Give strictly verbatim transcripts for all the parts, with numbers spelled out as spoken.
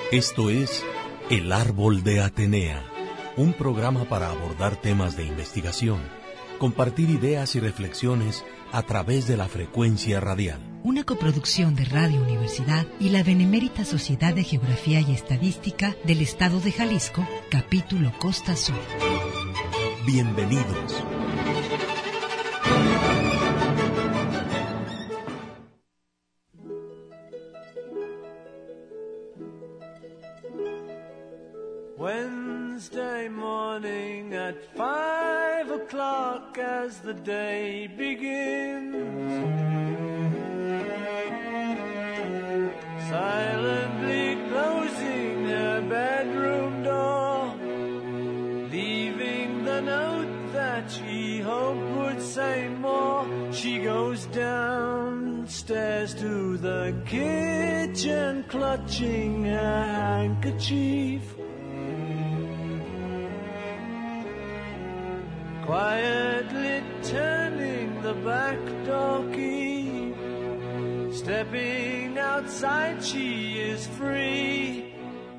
Esto es El Árbol de Atenea, un programa para abordar temas de investigación, compartir ideas y reflexiones a través de la frecuencia radial. Una coproducción de Radio Universidad y la Benemérita Sociedad de Geografía y Estadística del Estado de Jalisco, capítulo Costa Sur. Bienvenidos. Wednesday morning at five o'clock as the day begins, silently closing her bedroom door, leaving the note that she hoped would say more. She goes downstairs to the kitchen, clutching her handkerchief, quietly turning the back door key. Stepping outside, she is free.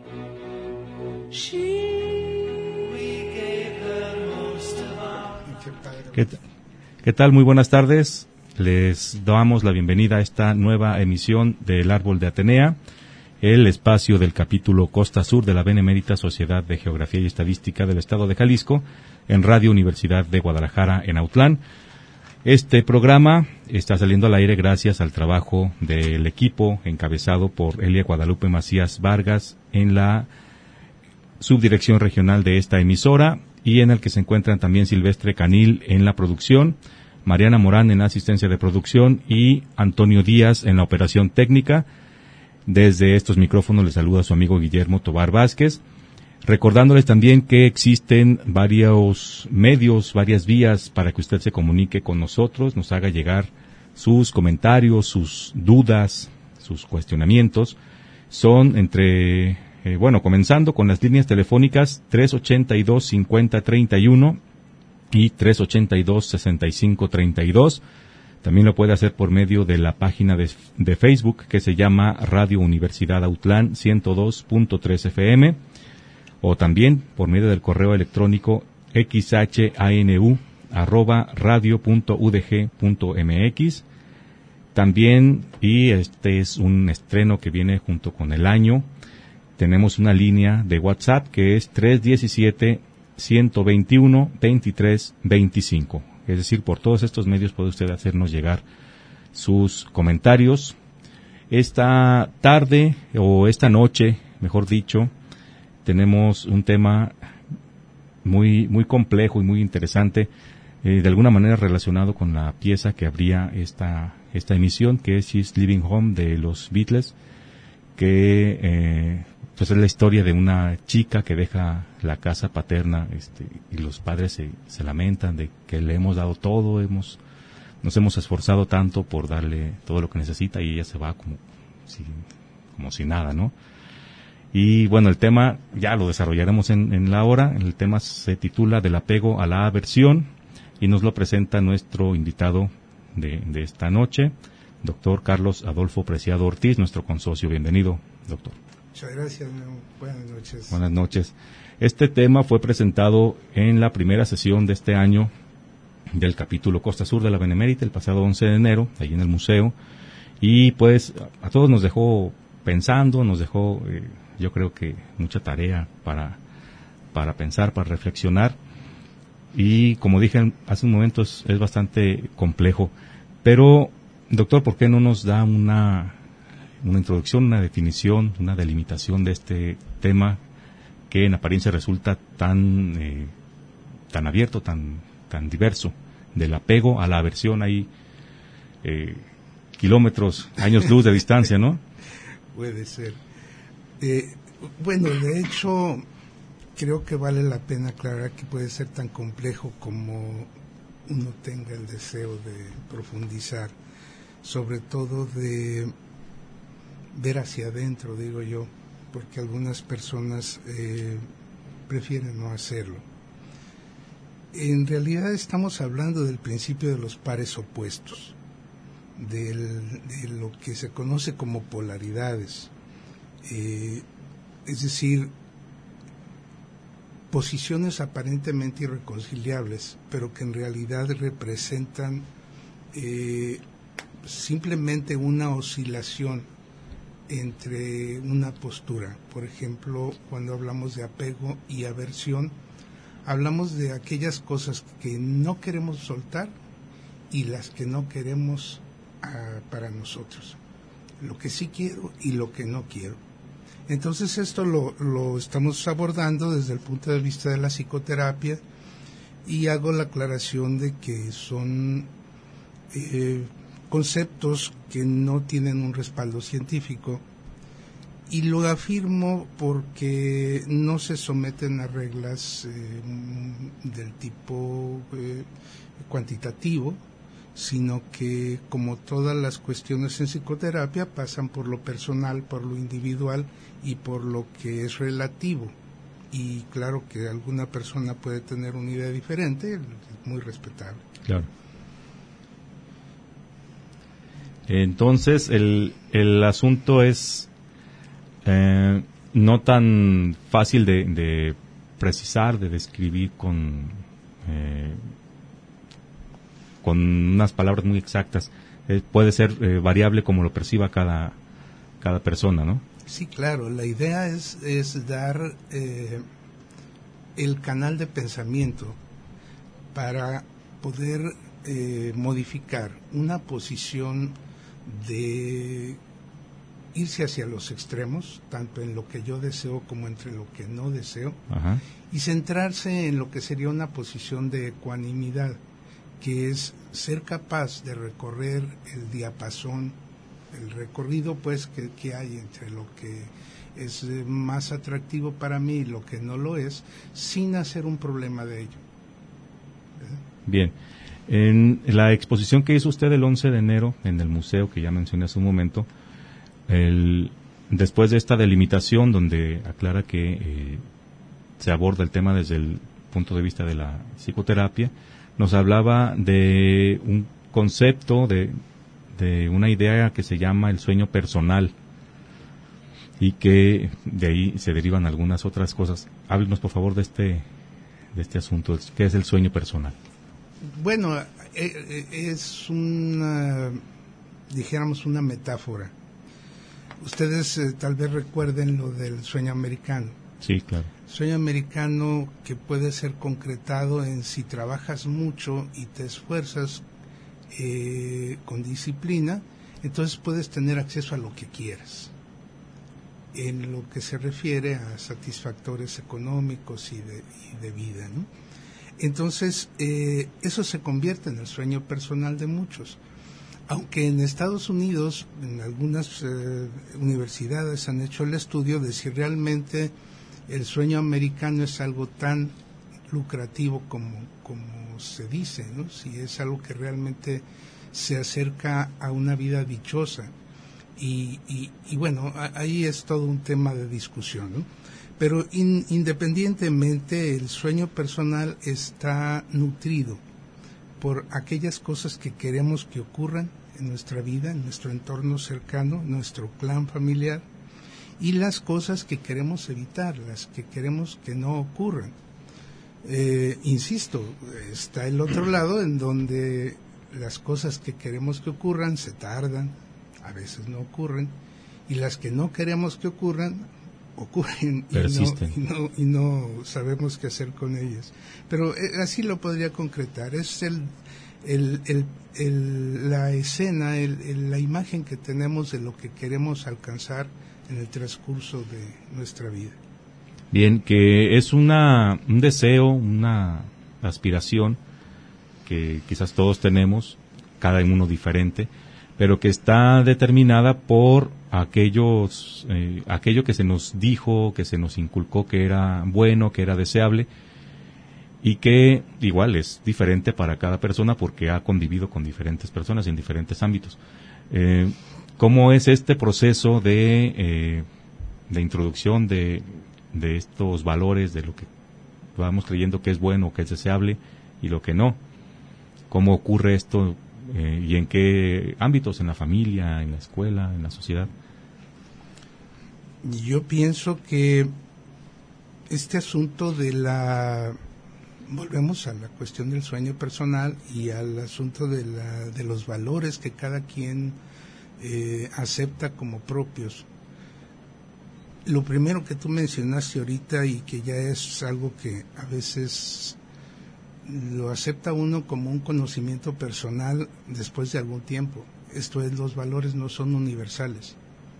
She we gave her most of our... ¿Qué, ¿Qué tal? Muy buenas tardes. Les damos la bienvenida a esta nueva emisión del Árbol de Atenea, el espacio del capítulo Costa Sur de la Benemérita Sociedad de Geografía y Estadística del Estado de Jalisco, en Radio Universidad de Guadalajara, en Autlán. Este programa está saliendo al aire gracias al trabajo del equipo encabezado por Elia Guadalupe Macías Vargas en la subdirección regional de esta emisora, y en el que se encuentran también Silvestre Canil en la producción, Mariana Morán en la asistencia de producción y Antonio Díaz en la operación técnica. Desde estos micrófonos les saluda su amigo Guillermo Tobar Vázquez, recordándoles también que existen varios medios, varias vías para que usted se comunique con nosotros, nos haga llegar sus comentarios, sus dudas, sus cuestionamientos. Son entre, eh, bueno, comenzando con las líneas telefónicas tres ochenta y dos, cincuenta, treinta y uno y tres ochenta y dos, sesenta y cinco, treinta y dos. También lo puede hacer por medio de la página de, de Facebook que se llama Radio Universidad Autlán ciento dos punto tres F M, o también por medio del correo electrónico xhanu arroba radio punto u d g punto m x. También, y este es un estreno que viene junto con el año, tenemos una línea de WhatsApp que es tres diecisiete, ciento veintiuno, veintitrés veinticinco. Es decir, por todos estos medios puede usted hacernos llegar sus comentarios. Esta tarde, o esta noche, mejor dicho, tenemos un tema muy muy complejo y muy interesante, eh, de alguna manera relacionado con la pieza que abría esta esta emisión, que es She's Living Home de los Beatles, que eh, pues es la historia de una chica que deja la casa paterna, este, y los padres se, se lamentan de que le hemos dado todo, hemos nos hemos esforzado tanto por darle todo lo que necesita, y ella se va como si, como si nada, ¿no? Y bueno, el tema ya lo desarrollaremos en, en la hora. El tema se titula Del apego a la aversión, y nos lo presenta nuestro invitado de, de esta noche, doctor Carlos Adolfo Preciado Ortiz, nuestro consocio. Bienvenido, doctor. Muchas gracias, buenas noches. Buenas noches. Este tema fue presentado en la primera sesión de este año del capítulo Costa Sur de la Benemérita, el pasado once de enero, ahí en el museo, y pues a todos nos dejó pensando, nos dejó, eh, yo creo que mucha tarea para, para pensar, para reflexionar, y como dije hace un momento, es, es bastante complejo. Pero, doctor, ¿por qué no nos da una... una introducción, una definición, una delimitación de este tema que en apariencia resulta tan eh, tan abierto, tan tan diverso, del apego a la aversión? Hay eh, kilómetros, años luz de distancia, ¿no? Puede ser. Eh, bueno, de hecho, creo que vale la pena aclarar que puede ser tan complejo como uno tenga el deseo de profundizar, sobre todo de ver hacia adentro, digo yo, porque algunas personas eh, prefieren no hacerlo. En realidad estamos hablando del principio de los pares opuestos, del, de lo que se conoce como polaridades. Eh, Es decir, posiciones aparentemente irreconciliables, pero que en realidad representan eh, simplemente una oscilación entre una postura. Por ejemplo, cuando hablamos de apego y aversión, hablamos de aquellas cosas que no queremos soltar y las que no queremos uh, para nosotros. Lo que sí quiero y lo que no quiero. Entonces esto lo, lo estamos abordando desde el punto de vista de la psicoterapia y hago la aclaración de que son eh, conceptos que no tienen un respaldo científico y lo afirmo porque no se someten a reglas eh, del tipo eh, cuantitativo, sino que como todas las cuestiones en psicoterapia pasan por lo personal, por lo individual y por lo que es relativo. Y claro que alguna persona puede tener una idea diferente, es muy respetable. Claro. Entonces, el, el asunto es eh, no tan fácil de, de precisar, de describir con... Eh, con unas palabras muy exactas. Eh, puede ser eh, variable como lo perciba cada, cada persona, ¿no? Sí, claro. La idea es, es dar eh, el canal de pensamiento para poder eh, modificar una posición de irse hacia los extremos, tanto en lo que yo deseo como entre lo que no deseo, Ajá. y centrarse en lo que sería una posición de ecuanimidad, que es ser capaz de recorrer el diapasón, el recorrido pues que, que hay entre lo que es más atractivo para mí y lo que no lo es, sin hacer un problema de ello. ¿Eh? Bien. En la exposición que hizo usted el once de enero en el museo, que ya mencioné hace un momento, el, después de esta delimitación donde aclara que eh, se aborda el tema desde el punto de vista de la psicoterapia, nos hablaba de un concepto, de, de una idea que se llama el sueño personal y que de ahí se derivan algunas otras cosas. Háblenos por favor de este, de este asunto, ¿qué es el sueño personal? Bueno, es una, dijéramos, una metáfora. Ustedes eh, tal vez recuerden lo del sueño americano. Sí, claro. Sueño americano que puede ser concretado en si trabajas mucho y te esfuerzas eh, con disciplina, entonces puedes tener acceso a lo que quieras. En lo que se refiere a satisfactores económicos y de, y de vida, ¿no? Entonces, eh, eso se convierte en el sueño personal de muchos. Aunque en Estados Unidos, en algunas eh, universidades han hecho el estudio de si realmente el sueño americano es algo tan lucrativo como, como se dice, ¿no? Si es algo que realmente se acerca a una vida dichosa. Y, y, y bueno, ahí es todo un tema de discusión, ¿no? Pero in, independientemente, el sueño personal está nutrido por aquellas cosas que queremos que ocurran en nuestra vida, en nuestro entorno cercano, nuestro clan familiar, y las cosas que queremos evitar, las que queremos que no ocurran. Eh, insisto, está el otro lado en donde las cosas que queremos que ocurran se tardan, a veces no ocurren, y las que no queremos que ocurran, ocurren y no, y, no, y no sabemos qué hacer con ellas. Pero eh, así lo podría concretar. Es el, el, el, el, la escena, el, el, la imagen que tenemos de lo que queremos alcanzar en el transcurso de nuestra vida. Bien, que es una un deseo, una aspiración que quizás todos tenemos, cada uno diferente, pero que está determinada por aquellos eh, aquello que se nos dijo, que se nos inculcó que era bueno, que era deseable, y que igual es diferente para cada persona porque ha convivido con diferentes personas en diferentes ámbitos. Eh, ¿Cómo es este proceso de, eh, de introducción de, de estos valores, de lo que vamos creyendo que es bueno, que es deseable y lo que no? ¿Cómo ocurre esto eh, y en qué ámbitos? ¿En la familia, en la escuela, en la sociedad? Yo pienso que este asunto de la... Volvemos a la cuestión del sueño personal y al asunto de, la, de los valores que cada quien eh, acepta como propios. Lo primero que tú mencionaste ahorita y que ya es algo que a veces lo acepta uno como un conocimiento personal después de algún tiempo. Esto es, los valores no son universales.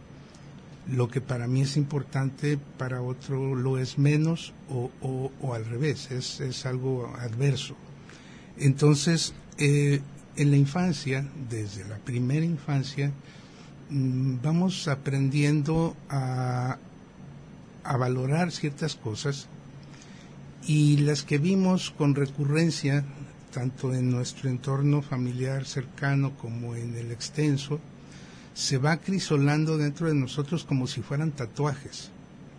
Lo que para mí es importante, para otro lo es menos o, o, o al revés, es, es algo adverso. Entonces, eh, en la infancia, desde la primera infancia, mmm, vamos aprendiendo a, a valorar ciertas cosas y las que vimos con recurrencia, tanto en nuestro entorno familiar cercano como en el extenso, se va acrisolando dentro de nosotros como si fueran tatuajes.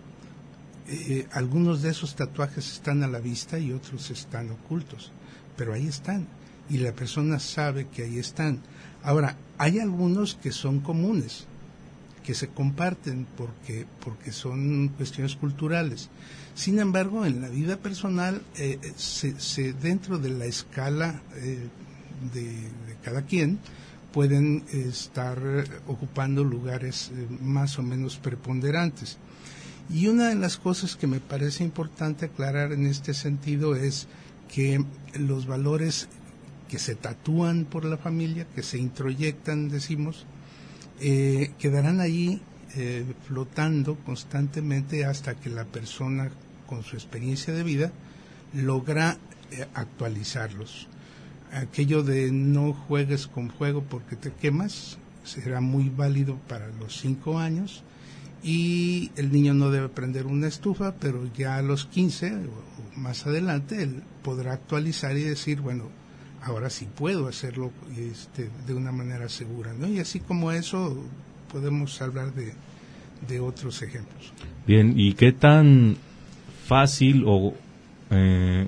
Eh, algunos de esos tatuajes están a la vista y otros están ocultos, pero ahí están, y la persona sabe que ahí están. Ahora, hay algunos que son comunes, que se comparten porque, porque son cuestiones culturales. Sin embargo, en la vida personal, eh, se, se, dentro de la escala eh, de, de cada quien, pueden estar ocupando lugares eh, más o menos preponderantes. Y una de las cosas que me parece importante aclarar en este sentido es que los valores que se tatúan por la familia, que se introyectan, decimos, eh, quedarán ahí eh, flotando constantemente hasta que la persona, con su experiencia de vida, logra eh, actualizarlos. Aquello de no juegues con fuego porque te quemas será muy válido para los cinco años y el niño no debe prender una estufa, pero ya a los quince o más adelante él podrá actualizar y decir, bueno, ahora sí puedo hacerlo este, de una manera segura, ¿no? Y así como eso podemos hablar de, de otros ejemplos. Bien, ¿y qué tan fácil o... Eh,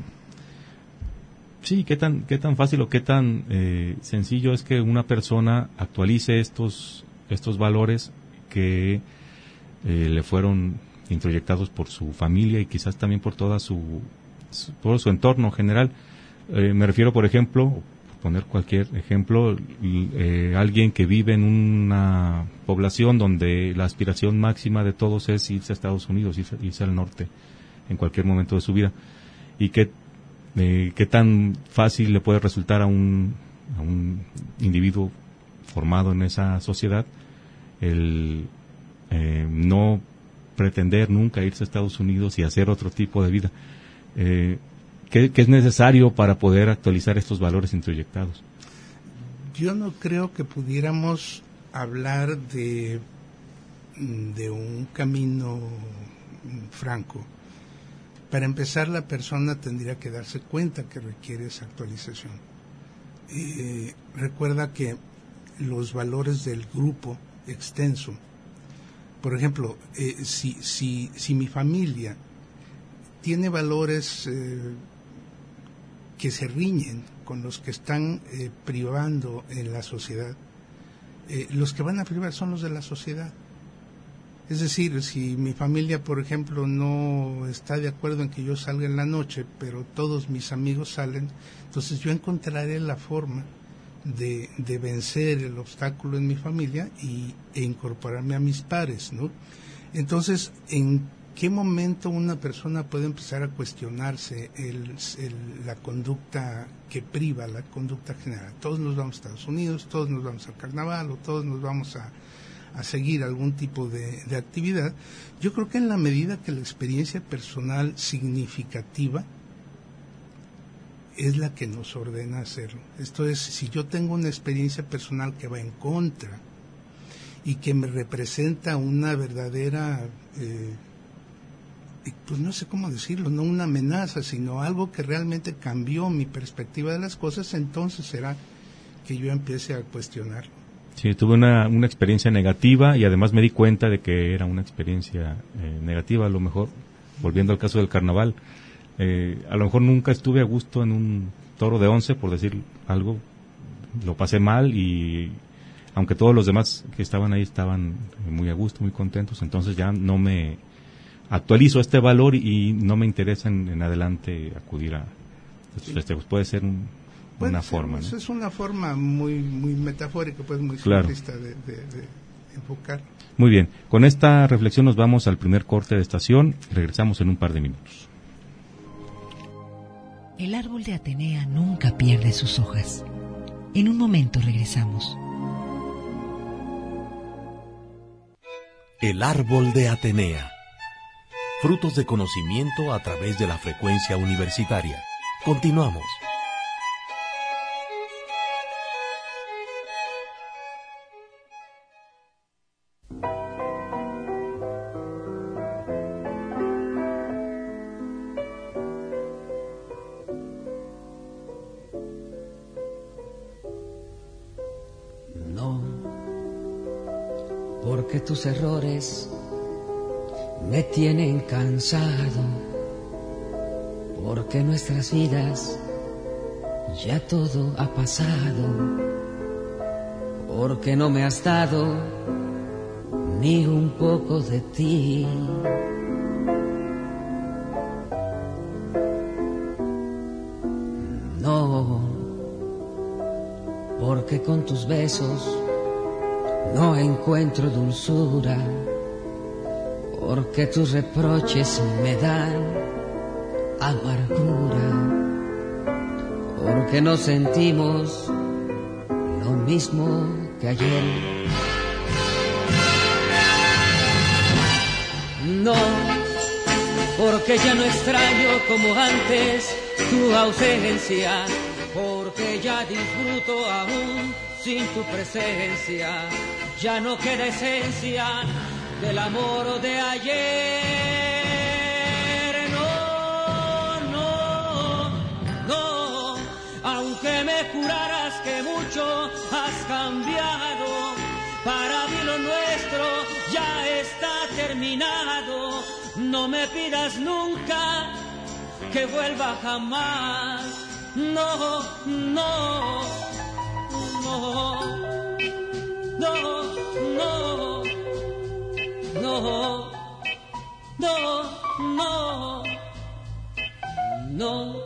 Sí, qué tan qué tan fácil o qué tan eh, sencillo es que una persona actualice estos estos valores que eh, le fueron introyectados por su familia y quizás también por toda su, su todo su entorno general. Eh, me refiero, por ejemplo, por poner cualquier ejemplo, eh, alguien que vive en una población donde la aspiración máxima de todos es irse a Estados Unidos, irse, irse al norte en cualquier momento de su vida, y que Eh, qué tan fácil le puede resultar a un, a un individuo formado en esa sociedad el eh, no pretender nunca irse a Estados Unidos y hacer otro tipo de vida. Eh, ¿qué, ¿Qué es necesario para poder actualizar estos valores introyectados? Yo no creo que pudiéramos hablar de, de un camino franco. Para empezar, la persona tendría que darse cuenta que requiere esa actualización. Eh, recuerda que los valores del grupo extenso, por ejemplo, eh, si, si, si mi familia tiene valores eh, que se riñen con los que están eh, privando en la sociedad, eh, los que van a privar son los de la sociedad. Es decir, si mi familia, por ejemplo, no está de acuerdo en que yo salga en la noche, pero todos mis amigos salen, entonces yo encontraré la forma de, de vencer el obstáculo en mi familia y, e incorporarme a mis pares, ¿no? Entonces, ¿en qué momento una persona puede empezar a cuestionarse el, el, la conducta que priva, la conducta general? Todos nos vamos a Estados Unidos, todos nos vamos al carnaval o todos nos vamos a... a seguir algún tipo de, de actividad. Yo creo que en la medida que la experiencia personal significativa es la que nos ordena hacerlo. Esto es, si yo tengo una experiencia personal que va en contra y que me representa una verdadera, eh, pues no sé cómo decirlo, no una amenaza, sino algo que realmente cambió mi perspectiva de las cosas, entonces será que yo empiece a cuestionarlo. Sí, tuve una, una experiencia negativa y además me di cuenta de que era una experiencia eh, negativa. A lo mejor, volviendo al caso del carnaval, eh, a lo mejor nunca estuve a gusto en un toro de once, por decir algo, lo pasé mal y aunque todos los demás que estaban ahí estaban muy a gusto, muy contentos, entonces ya no me actualizo este valor y no me interesa en, en adelante acudir a estos sí. festejos. Puede ser un, Puede una ser, forma. Pues, ¿no? Es una forma muy muy metafórica, pues muy claro. simplista de, de, de enfocar. Muy bien, con esta reflexión nos vamos al primer corte de estación y regresamos en un par de minutos. El árbol de Atenea nunca pierde sus hojas. En un momento regresamos. El árbol de Atenea. Frutos de conocimiento a través de la frecuencia universitaria. Continuamos. Porque tus errores me tienen cansado, porque nuestras vidas ya todo ha pasado, porque no me has dado ni un poco de ti. No, porque con tus besos no encuentro dulzura, porque tus reproches me dan amargura, porque no sentimos lo mismo que ayer. No, porque ya no extraño como antes tu ausencia, porque ya disfruto aún sin tu presencia. Ya no queda esencia del amor de ayer. No, no, no. Aunque me juraras que mucho has cambiado, para mí lo nuestro ya está terminado. No me pidas nunca que vuelva jamás. No, no, no. No, no, no, no, no, no.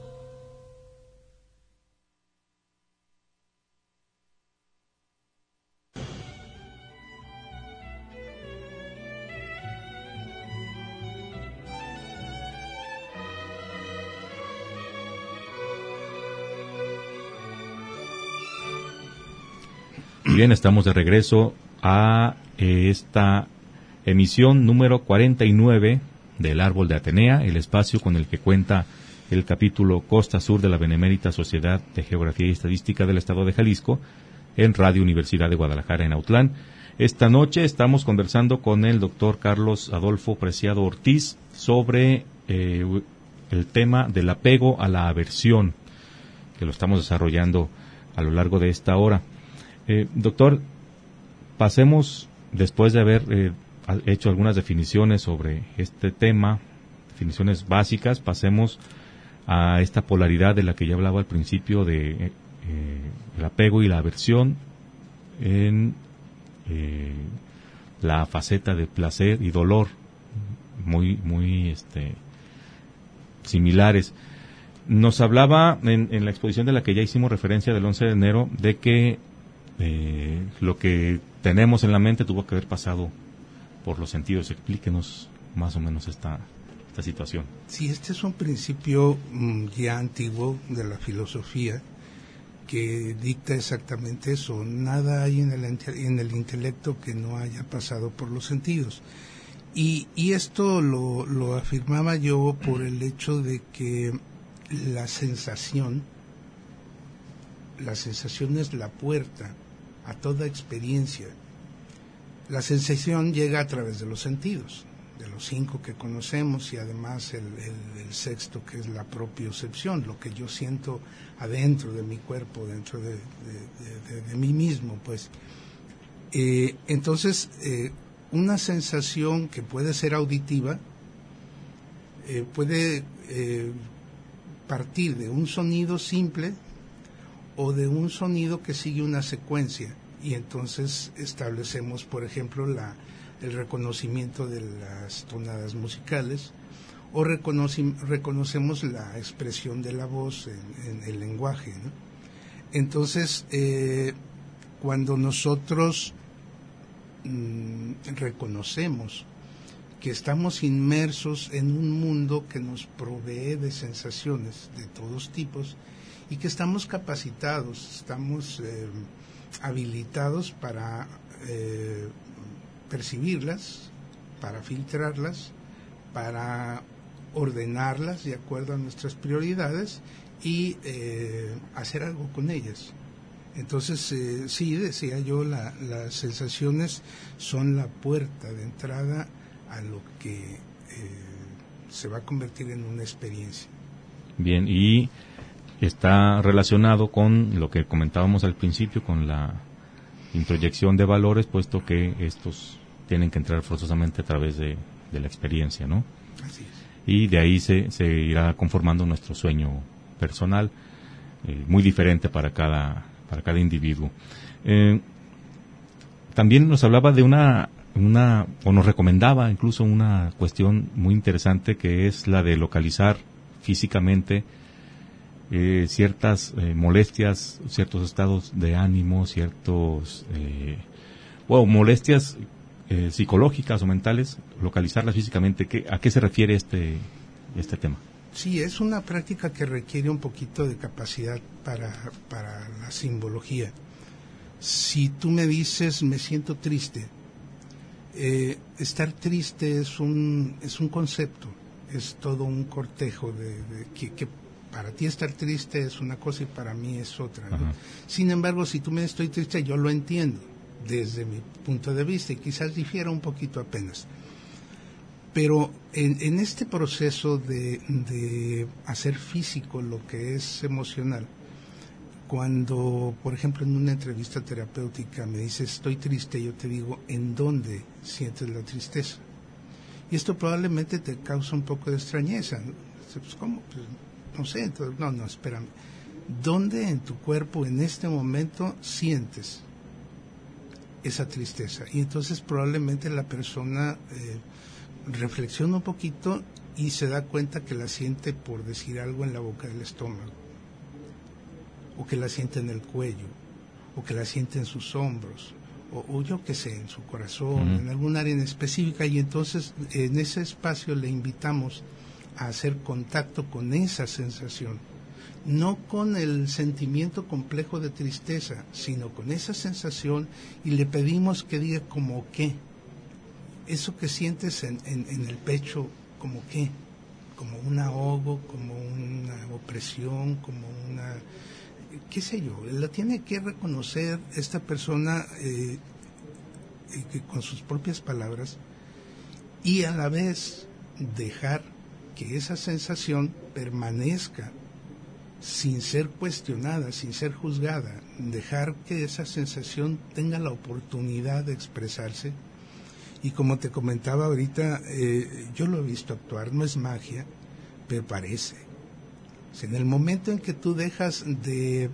Bien, estamos de regreso a eh, esta emisión número cuarenta y nueve del Árbol de Atenea, el espacio con el que cuenta el capítulo Costa Sur de la Benemérita Sociedad de Geografía y Estadística del Estado de Jalisco en Radio Universidad de Guadalajara en Autlán. Esta noche estamos conversando con el doctor Carlos Adolfo Preciado Ortiz sobre eh, el tema del apego a la aversión, que lo estamos desarrollando a lo largo de esta hora. Eh, doctor, pasemos, después de haber eh, hecho algunas definiciones sobre este tema, definiciones básicas, pasemos a esta polaridad de la que ya hablaba al principio de eh, el apego y la aversión en eh, la faceta de placer y dolor, muy, muy este, similares. Nos hablaba en, en la exposición de la que ya hicimos referencia del once de enero de que Eh, lo que tenemos en la mente tuvo que haber pasado por los sentidos. Explíquenos más o menos esta, esta situación. Sí, este es un principio mm, ya antiguo de la filosofía que dicta exactamente eso. Nada hay en el, en el intelecto que no haya pasado por los sentidos. Y, y esto lo, lo afirmaba yo por el hecho de que la sensación, la sensación es la puerta a toda experiencia. La sensación llega a través de los sentidos, de los cinco que conocemos y además el, el, el sexto, que es la propiocepción, lo que yo siento adentro de mi cuerpo, dentro de, de, de, de, de mí mismo, pues. Eh, entonces, eh, una sensación que puede ser auditiva eh, puede eh, partir de un sonido simple o de un sonido que sigue una secuencia, y entonces establecemos, por ejemplo, la, el reconocimiento de las tonadas musicales, o reconoce, reconocemos la expresión de la voz en, en el lenguaje, ¿no? Entonces, eh, cuando nosotros mmm, reconocemos que estamos inmersos en un mundo que nos provee de sensaciones de todos tipos y que estamos capacitados, estamos eh, habilitados para eh, percibirlas, para filtrarlas, para ordenarlas de acuerdo a nuestras prioridades y eh, hacer algo con ellas. Entonces, eh, sí, decía yo, la, las sensaciones son la puerta de entrada a lo que eh, se va a convertir en una experiencia. Bien, y está relacionado con lo que comentábamos al principio, con la introyección de valores, puesto que estos tienen que entrar forzosamente a través de, de la experiencia, ¿no? Así es. Y de ahí se, se irá conformando nuestro sueño personal, eh, muy diferente para cada, para cada individuo. Eh, también nos hablaba de una, una, o nos recomendaba incluso una cuestión muy interesante, que es la de localizar físicamente eh, ciertas eh, molestias, ciertos estados de ánimo, ciertos, eh, bueno, molestias Eh, psicológicas o mentales, localizarlas físicamente. ¿Qué, ¿A qué se refiere este, este tema? Sí, es una práctica que requiere un poquito de capacidad para, para la simbología. Si tú me dices, me siento triste, eh, estar triste es un, es un concepto, es todo un cortejo de, de que, que para ti estar triste es una cosa y para mí es otra, ¿no? Sin embargo, si tú me dices estoy triste, yo lo entiendo desde mi punto de vista, y quizás difiera un poquito apenas. Pero en, en este proceso de, de hacer físico lo que es emocional, cuando, por ejemplo, en una entrevista terapéutica me dices estoy triste, yo te digo, ¿en dónde sientes la tristeza? Y esto probablemente te causa un poco de extrañeza, ¿no? Pues, ¿cómo? Pues, no sé, entonces, no, no, espérame. ¿Dónde en tu cuerpo en este momento sientes esa tristeza? Y entonces probablemente la persona eh, reflexiona un poquito y se da cuenta que la siente, por decir algo, en la boca del estómago, o que la siente en el cuello, o que la siente en sus hombros, o, o yo qué sé, en su corazón, uh-huh. en algún área en específica, y entonces en ese espacio le invitamos a hacer contacto con esa sensación, no con el sentimiento complejo de tristeza, sino con esa sensación, y le pedimos que diga como qué, eso que sientes en, en, en el pecho, como qué, como un ahogo, como una opresión, como una, qué sé yo, la tiene que reconocer esta persona eh, eh, con sus propias palabras, y a la vez dejar que esa sensación permanezca sin ser cuestionada, sin ser juzgada, dejar que esa sensación tenga la oportunidad de expresarse. Y como te comentaba ahorita, eh, yo lo he visto actuar, no es magia, pero parece. O sea, en el momento en que tú dejas de,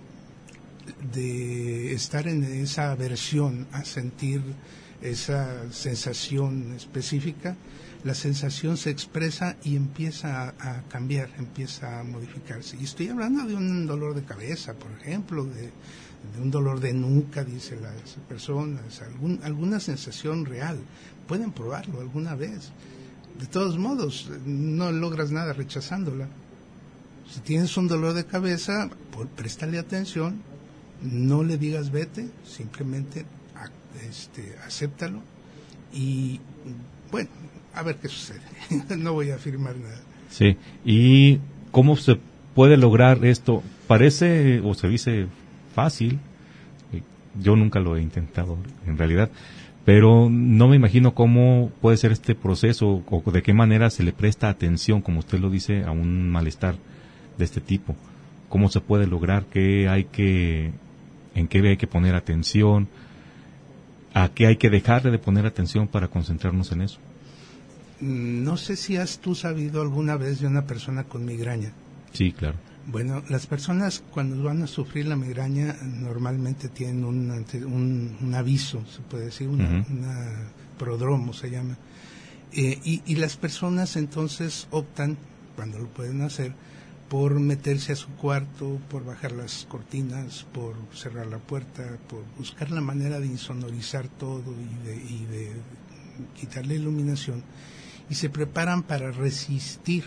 de estar en esa aversión a sentir esa sensación específica, la sensación se expresa y empieza a, a cambiar, empieza a modificarse. Y estoy hablando de un dolor de cabeza, por ejemplo, de, de un dolor de nuca, dice las personas, algún, alguna sensación real. Pueden probarlo alguna vez. De todos modos, no logras nada rechazándola. Si tienes un dolor de cabeza, pues, préstale atención, no le digas vete, simplemente este, acéptalo y, bueno, a ver qué sucede. No voy a afirmar nada. Sí, ¿y cómo se puede lograr esto? Parece o se dice fácil, yo nunca lo he intentado en realidad, pero no me imagino cómo puede ser este proceso o de qué manera se le presta atención, como usted lo dice, a un malestar de este tipo. ¿Cómo se puede lograr? ¿Qué hay que, en qué hay que poner atención? ¿A qué hay que dejarle de poner atención para concentrarnos en eso? No sé si has tú sabido alguna vez de una persona con migraña. Sí, claro. Bueno, las personas cuando van a sufrir la migraña normalmente tienen un, un, un aviso, se puede decir, una, uh-huh. una prodromo se llama. Eh, y, y las personas entonces optan, cuando lo pueden hacer, por meterse a su cuarto, por bajar las cortinas, por cerrar la puerta, por buscar la manera de insonorizar todo y de, y de quitar la iluminación, y se preparan para resistir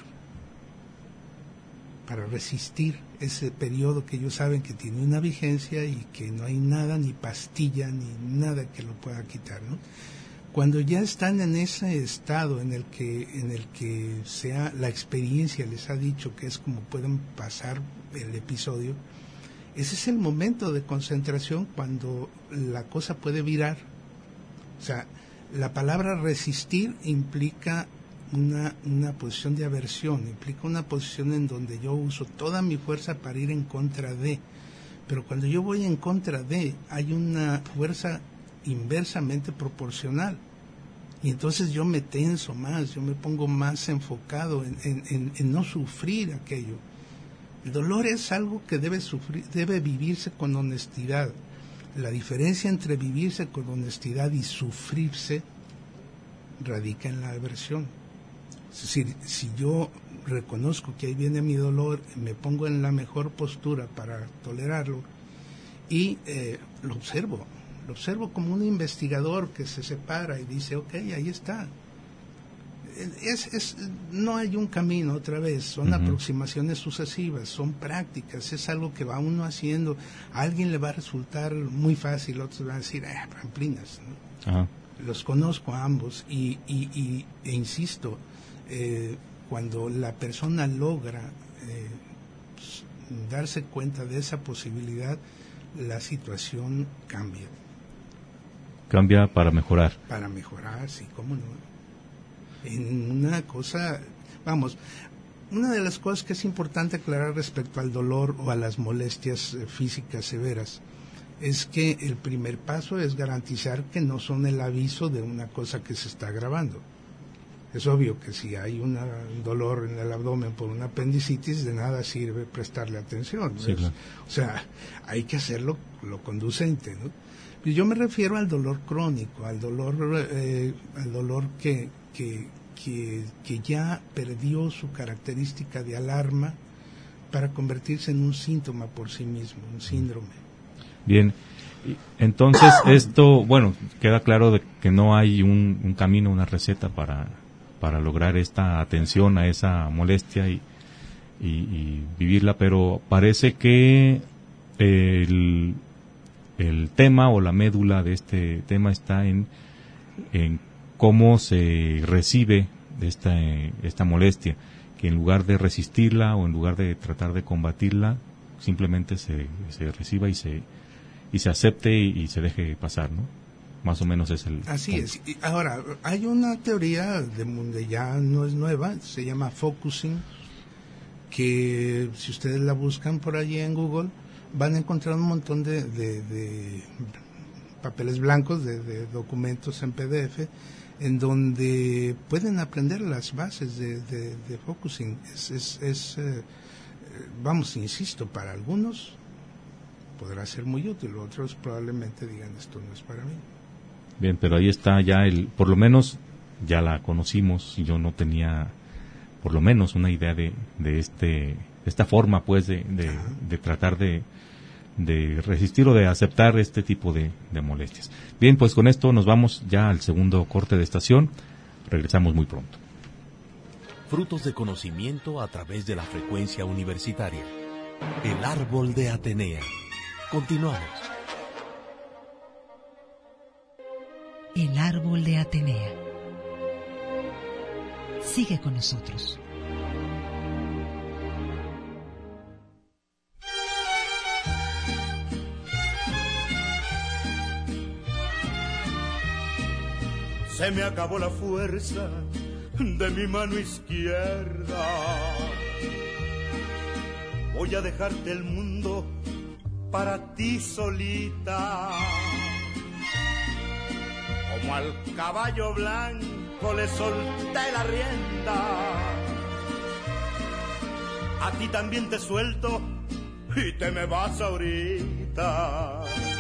para resistir ese periodo que ellos saben que tiene una vigencia y que no hay nada, ni pastilla, ni nada que lo pueda quitar, ¿no? Cuando ya están en ese estado en el que en el que sea la experiencia les ha dicho que es como pueden pasar el episodio, ese es el momento de concentración cuando la cosa puede virar. O sea, la palabra resistir implica Una, una posición de aversión, implica una posición en donde yo uso toda mi fuerza para ir en contra de, pero cuando yo voy en contra de, hay una fuerza inversamente proporcional, y entonces yo me tenso más, yo me pongo más enfocado en, en, en, en no sufrir aquello. El dolor es algo que debe sufrir, debe vivirse con honestidad. La diferencia entre vivirse con honestidad y sufrirse radica en la aversión. Es decir, si yo reconozco que ahí viene mi dolor, me pongo en la mejor postura para tolerarlo y eh, lo observo, lo observo como un investigador que se separa y dice, ok, ahí está. Es, es, no hay un camino otra vez, son uh-huh. aproximaciones sucesivas, son prácticas, es algo que va uno haciendo. A alguien le va a resultar muy fácil, otros van a decir, ah, pamplinas, ¿no? Uh-huh. Los conozco a ambos y, y, y e insisto, Eh, cuando la persona logra eh, darse cuenta de esa posibilidad, la situación cambia. Cambia para mejorar. Para mejorar, sí, cómo no. En una cosa, vamos, una de las cosas que es importante aclarar respecto al dolor o a las molestias eh, físicas severas es que el primer paso es garantizar que no son el aviso de una cosa que se está agravando. Es obvio que si hay una, un dolor en el abdomen por una apendicitis, de nada sirve prestarle atención. Sí, claro. O sea, hay que hacerlo lo conducente, ¿no? Yo me refiero al dolor crónico, al dolor, eh, al dolor que, que, que, que ya perdió su característica de alarma para convertirse en un síntoma por sí mismo, un síndrome. Bien. Entonces, esto, bueno, queda claro de que no hay un, un camino, una receta para para lograr esta atención a esa molestia y, y, y vivirla, pero parece que el, el tema o la médula de este tema está en, en cómo se recibe esta, esta molestia, que en lugar de resistirla o en lugar de tratar de combatirla, simplemente se, se reciba y se, y se acepte y, y se deje pasar, ¿no? Más o menos es el Así punto. es. Y ahora, hay una teoría de donde ya no es nueva, se llama focusing, que si ustedes la buscan por allí en Google, van a encontrar un montón de, de, de papeles blancos, de, de documentos en P D F, en donde pueden aprender las bases de, de, de focusing. Es, es, es eh, vamos, insisto, para algunos podrá ser muy útil, otros probablemente digan, esto no es para mí. Bien, pero ahí está ya el, por lo menos ya la conocimos y yo no tenía por lo menos una idea de, de este, esta forma pues de, de, de tratar de, de resistir o de aceptar este tipo de, de molestias. Bien, pues con esto nos vamos ya al segundo corte de estación, regresamos muy pronto. Frutos de conocimiento a través de la frecuencia universitaria. El árbol de Atenea. Continuamos. El árbol de Atenea. Sigue con nosotros. Se me acabó la fuerza de mi mano izquierda. Voy a dejarte el mundo para ti solita. Como al caballo blanco le solté la rienda. a ti también te suelto y te me vas ahorita.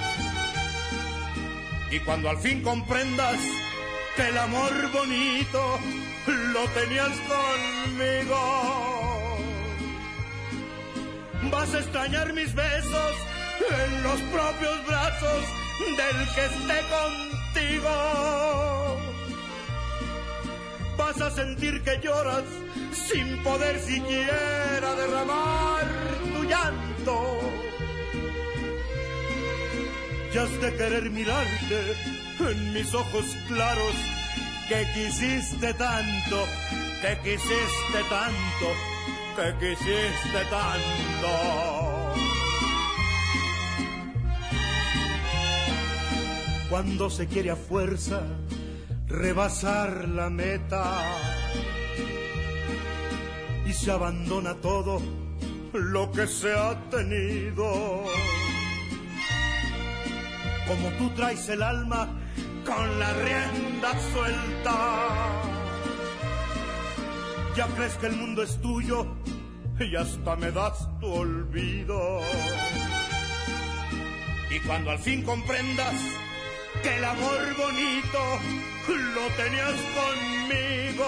Y cuando al fin comprendas que el amor bonito lo tenías conmigo, vas a extrañar mis besos en los propios brazos del que esté contigo. Vas a sentir que lloras sin poder siquiera derramar tu llanto. Y has de querer mirarte en mis ojos claros, que quisiste tanto, que quisiste tanto, que quisiste tanto. Cuando se quiere a fuerza rebasar la meta y se abandona todo lo que se ha tenido, como tú traes el alma con la rienda suelta, ya crees que el mundo es tuyo y hasta me das tu olvido. Y cuando al fin comprendas que el amor bonito lo tenías conmigo,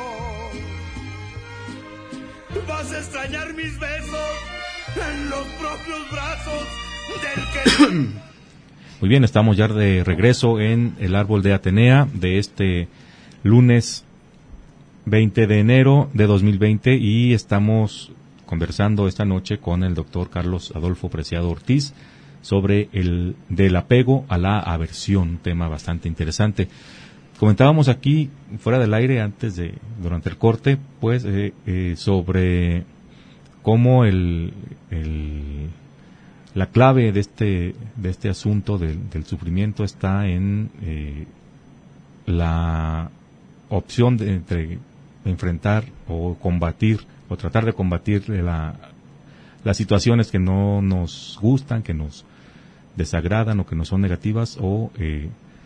vas a extrañar mis besos en los propios brazos del que... Muy bien, estamos ya de regreso en el Árbol de Atenea de este lunes veinte de enero de dos mil veinte, y estamos conversando esta noche con el doctor Carlos Adolfo Preciado Ortiz sobre el del apego a la aversión, un tema bastante interesante. Comentábamos aquí fuera del aire antes de durante el corte, pues eh, eh, sobre cómo el, el la clave de este de este asunto del, del sufrimiento está en eh, la opción de entre enfrentar o combatir o tratar de combatir la, las situaciones que no nos gustan, que nos desagradan o que no son negativas, o eh,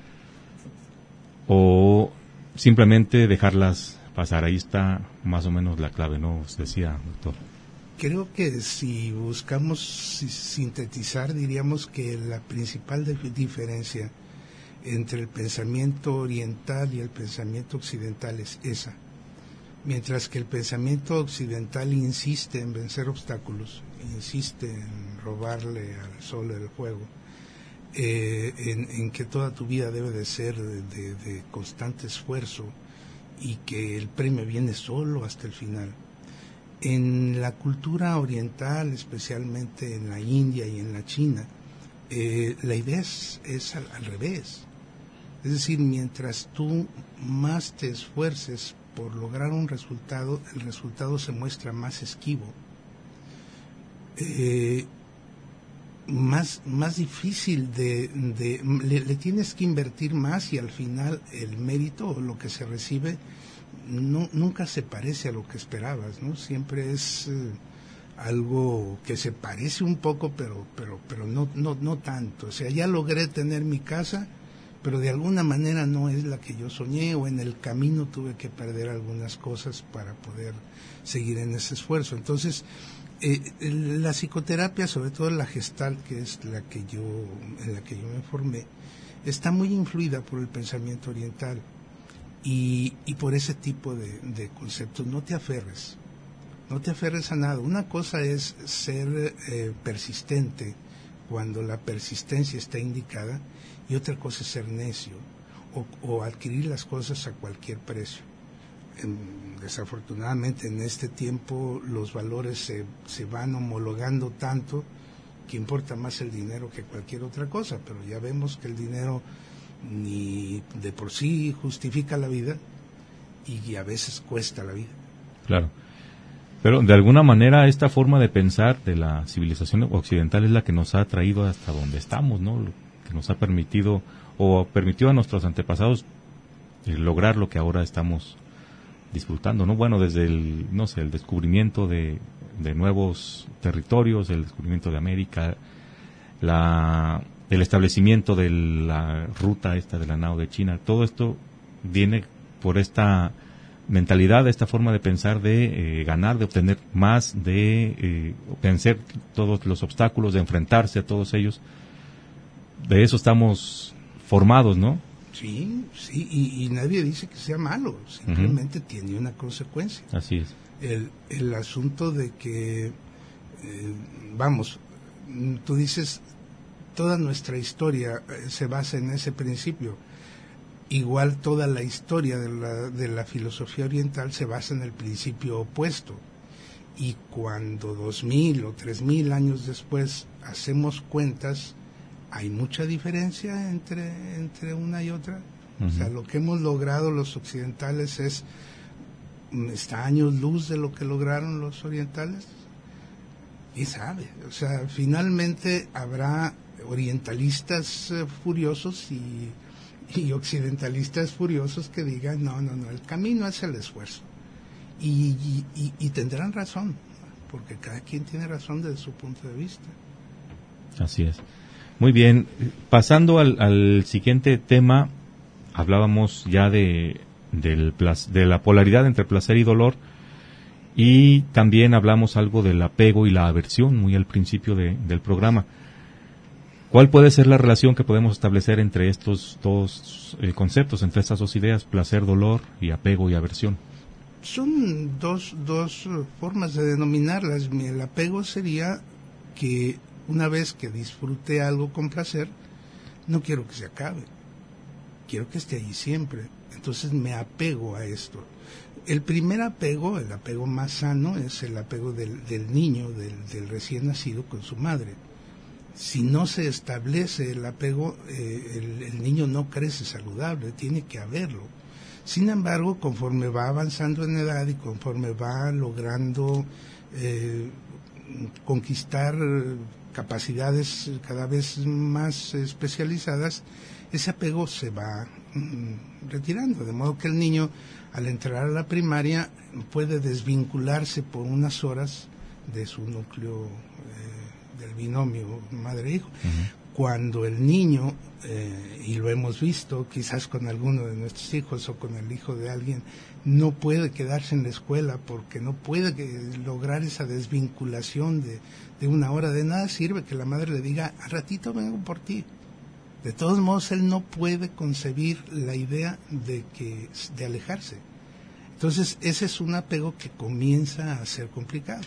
o simplemente dejarlas pasar. Ahí está más o menos la clave, ¿no? Os decía, doctor. Creo que si buscamos sintetizar, diríamos que la principal diferencia entre el pensamiento oriental y el pensamiento occidental es esa. Mientras que el pensamiento occidental insiste en vencer obstáculos, insiste en robarle al sol el juego, eh, en, en que toda tu vida debe de ser de, de, de constante esfuerzo y que el premio viene solo hasta el final. En la cultura oriental, especialmente en la India y en la China, eh, la idea es, es al, al revés. Es decir, mientras tú más te esfuerces por lograr un resultado, el resultado se muestra más esquivo, eh, más, más difícil de... de le, le tienes que invertir más, y al final el mérito o lo que se recibe no, nunca se parece a lo que esperabas, ¿no? Siempre es eh, algo que se parece un poco, pero pero pero no no no tanto. O sea, ya logré tener mi casa, pero de alguna manera no es la que yo soñé, o en el camino tuve que perder algunas cosas para poder seguir en ese esfuerzo. Entonces, eh, la psicoterapia, sobre todo la Gestalt, que es la que yo en la que yo me formé, está muy influida por el pensamiento oriental. Y, y por ese tipo de, de conceptos. No te aferres, no te aferres a nada. Una cosa es ser eh, persistente cuando la persistencia está indicada, y otra cosa es ser necio o, o adquirir las cosas a cualquier precio. En, desafortunadamente en este tiempo los valores se, se van homologando tanto que importa más el dinero que cualquier otra cosa, pero ya vemos que el dinero ni de por sí justifica la vida, y a veces cuesta la vida. Claro. Pero de alguna manera esta forma de pensar de la civilización occidental es la que nos ha traído hasta donde estamos, ¿no? Lo que nos ha permitido o permitió a nuestros antepasados lograr lo que ahora estamos disfrutando, ¿no? Bueno, desde el, no sé, el descubrimiento de, de nuevos territorios, el descubrimiento de América, la el establecimiento de la ruta esta de la nao de China, todo esto viene por esta mentalidad, a esta forma de pensar, de eh, ganar, de obtener más, de eh, vencer todos los obstáculos, de enfrentarse a todos ellos. De eso estamos formados, ¿no? Sí, sí, y, y nadie dice que sea malo, simplemente uh-huh. tiene una consecuencia. Así es. El, el asunto de que, eh, vamos, tú dices, toda nuestra historia eh, se basa en ese principio. Igual toda la historia de la, de la filosofía oriental se basa en el principio opuesto. Y cuando dos mil o tres mil años después hacemos cuentas, hay mucha diferencia entre, entre una y otra. Uh-huh. O sea, lo que hemos logrado los occidentales es, está años luz de lo que lograron los orientales. Y sabe, o sea, finalmente habrá orientalistas eh, furiosos y, y occidentalistas furiosos que digan, no, no, no, el camino es el esfuerzo. Y, y, y, y tendrán razón, porque cada quien tiene razón desde su punto de vista. Así es. Muy bien, pasando al, al siguiente tema, hablábamos ya de, del placer, de la polaridad entre placer y dolor, y también hablamos algo del apego y la aversión, muy al principio de, del programa. ¿Cuál puede ser la relación que podemos establecer entre estos dos eh, conceptos, entre estas dos ideas, placer, dolor y apego y aversión? Son dos, dos formas de denominarlas. El apego sería que una vez que disfrute algo con placer, no quiero que se acabe, quiero que esté ahí siempre, entonces me apego a esto. El primer apego, el apego más sano, es el apego del, del niño, del, del recién nacido con su madre. Si no se establece el apego, eh, el, el niño no crece saludable, tiene que haberlo. Sin embargo, conforme va avanzando en edad y conforme va logrando eh, conquistar capacidades cada vez más especializadas, ese apego se va mm, retirando, de modo que el niño, al entrar a la primaria, puede desvincularse por unas horas de su núcleo eh, del binomio madre-hijo. Uh-huh. Cuando el niño, eh, y lo hemos visto quizás con alguno de nuestros hijos o con el hijo de alguien, no puede quedarse en la escuela porque no puede lograr esa desvinculación de, de una hora, de nada sirve que la madre le diga, al ratito vengo por ti. De todos modos, él no puede concebir la idea de que de alejarse. Entonces, ese es un apego que comienza a ser complicado.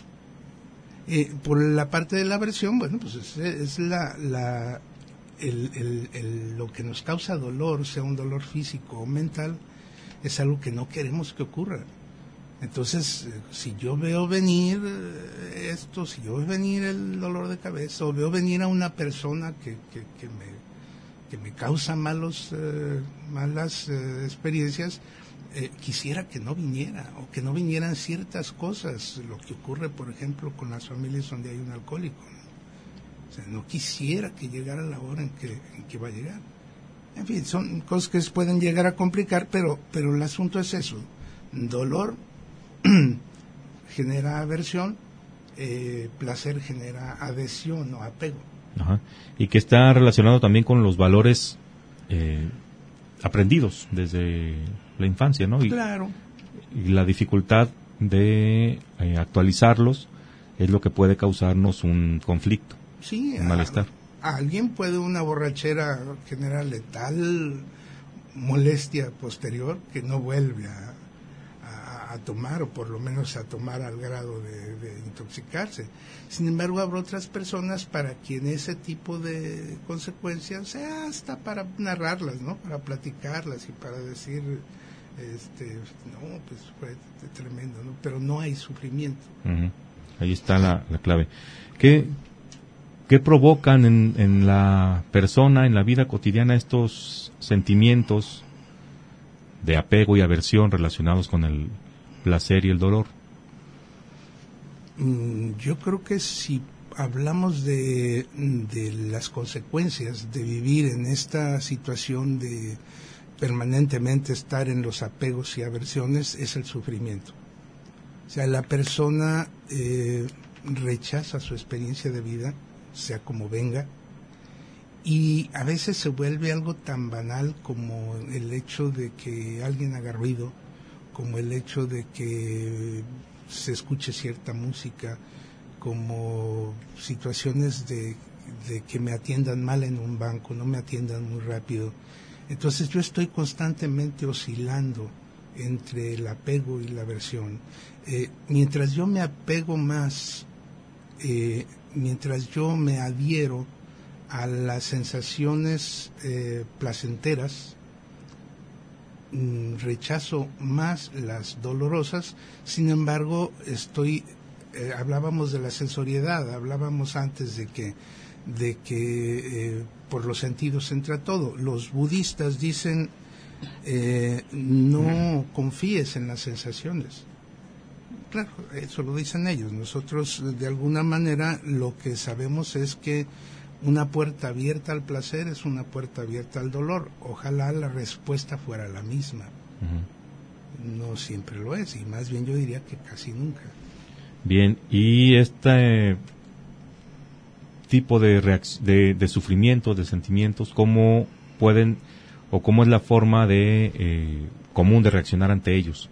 Eh, por la parte de la aversión, bueno, pues es, es la, la el, el, el, lo que nos causa dolor, sea un dolor físico o mental, es algo que no queremos que ocurra. Entonces, eh, si yo veo venir eh, esto, si yo veo venir el dolor de cabeza, o veo venir a una persona que, que, que, me, que me causa malos, eh, malas eh, experiencias, Eh, quisiera que no viniera, o que no vinieran ciertas cosas, lo que ocurre, por ejemplo, con las familias donde hay un alcohólico, ¿no? O sea, no quisiera que llegara la hora en que, en que va a llegar. En fin, son cosas que se pueden llegar a complicar, pero, pero el asunto es eso. Dolor genera aversión, eh, placer genera adhesión o apego. Ajá. Y que está relacionado también con los valores eh, aprendidos desde la infancia, ¿no? Y, claro. Y la dificultad de eh, actualizarlos es lo que puede causarnos un conflicto, sí, un malestar. A, a alguien puede una borrachera generarle tal molestia posterior que no vuelve a, a, a tomar, o por lo menos a tomar al grado de, de intoxicarse. Sin embargo, habrá otras personas para quien ese tipo de consecuencias sea hasta para narrarlas, ¿no? Para platicarlas y para decir, este, no, pues fue tremendo, ¿no? Pero no hay sufrimiento. Uh-huh. Ahí está la, la clave. ¿Qué, qué provocan en, en la persona, en la vida cotidiana, estos sentimientos de apego y aversión relacionados con el placer y el dolor? Yo creo que si hablamos de, de las consecuencias de vivir en esta situación de permanentemente estar en los apegos y aversiones, es el sufrimiento. O sea, la persona eh, rechaza su experiencia de vida, sea como venga, y a veces se vuelve algo tan banal como el hecho de que alguien haga ruido, como el hecho de que se escuche cierta música, como situaciones de, de que me atiendan mal en un banco, no me atiendan muy rápido. Entonces yo estoy constantemente oscilando entre el apego y la aversión. Eh, mientras yo me apego más, eh, mientras yo me adhiero a las sensaciones eh, placenteras, mm, rechazo más las dolorosas. Sin embargo, estoy, eh, hablábamos de la sensoriedad, hablábamos antes de que, de que eh, por los sentidos entra todo. Los budistas dicen, eh, no confíes en las sensaciones. Claro, eso lo dicen ellos. Nosotros, de alguna manera, lo que sabemos es que una puerta abierta al placer es una puerta abierta al dolor. Ojalá la respuesta fuera la misma. Uh-huh. No siempre lo es, y más bien yo diría que casi nunca. Bien, y este tipo de, reacc- de, de sufrimientos, de sentimientos, ¿cómo pueden o cómo es la forma de eh, común de reaccionar ante ellos?